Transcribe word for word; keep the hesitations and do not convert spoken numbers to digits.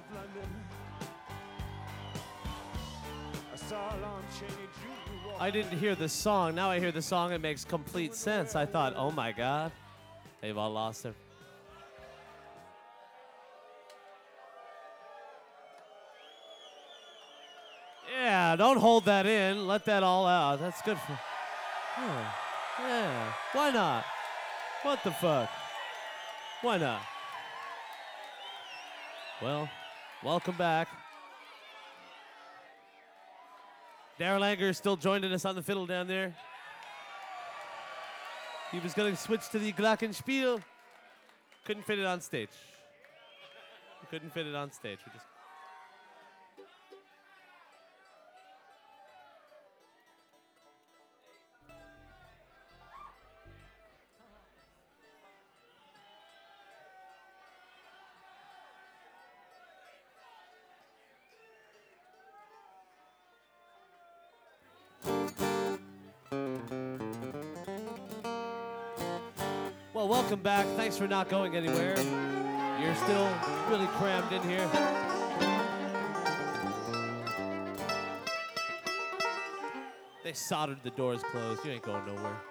I didn't hear the song. Now I hear the song. It makes complete sense. I thought, oh my God, they've all lost their. Yeah, don't hold that in. Let that all out. That's good for. Yeah, yeah. Why not? What the fuck? Why not? Well, welcome back. Daryl Anger is still joining us on the fiddle down there. He was going to switch to the Glockenspiel. Couldn't fit it on stage. Couldn't fit it on stage. We just. Well, welcome back. Thanks for not going anywhere. You're still really crammed in here. They soldered the doors closed. You ain't going nowhere.